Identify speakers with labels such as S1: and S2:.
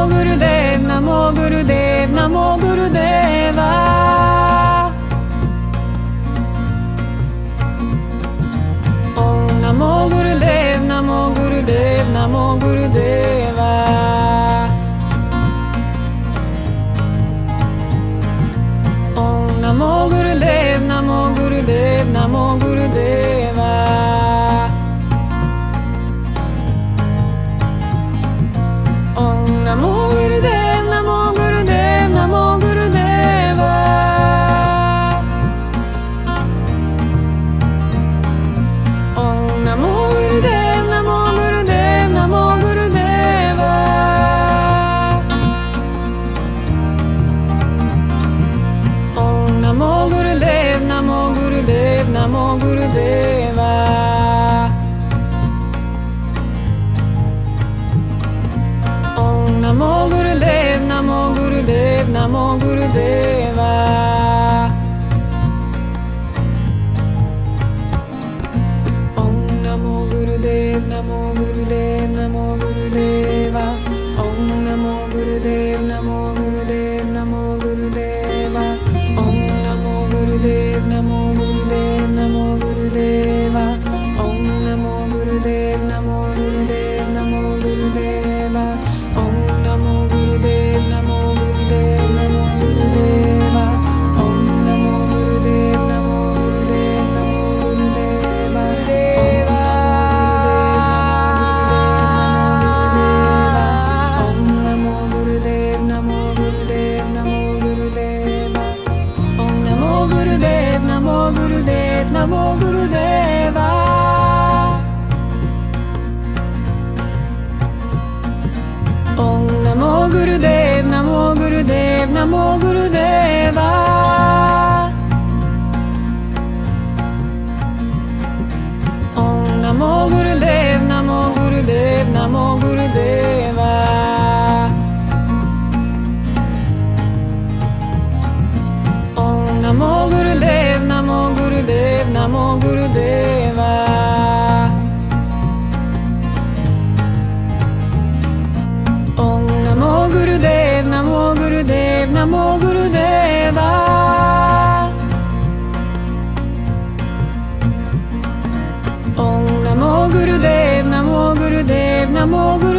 S1: Gurudev, Namo Gurudev, Namo Gurudeva. Om Namo Gurudev, Namo Gurudev, Namo Gurudeva. Om Namo Gurudev, Namo Gurudev, Namo Gurudeva. Om Namo Gurudev, Namo Gurudev, Namo Gurudeva. Om Namo Gurudev, Namo Gurudev, Namo Gurudeva. Om Namo Gurudev, Namo Gurudev, Namo Gurudeva. Om Namo Gurudev, Namo Gurudev, Namo Gurudeva. Om Namo Gurudev, Namo Gurudev, Namo Gurudeva. Om Namo Gurudev, Namo Gurudev, Namo Gurudeva. Om Namo Gurudev, Namo Gurudev, Namo Gurudeva. Om Namo Gurudev, Namo Gurudev, Namo Gurudeva. Om Namo Gurudev, Namo Gurudev, Namo Gurudeva. Om Namo Gurudev, Namo Gurudev, Namo Gurudeva. Om Namo Gurudev, Namo Gurudev, Namo Gurudeva. Om Namo Gurudev, Namo Gurudev, Namo Gurudeva. Om Namo Gurudev, Namo Gurudev, Namo Gurudeva. Om Namo Gurudev, Namo Gurudev, Namo Gurudeva. Om Namo Gurudev, Namo Gurudev, Namo Gurudeva. Om Namo Gurudev, Namo Gurudev, Namo Gurudeva. Om Namo Gurudev, Namo Gurudev, Namo Gurudeva.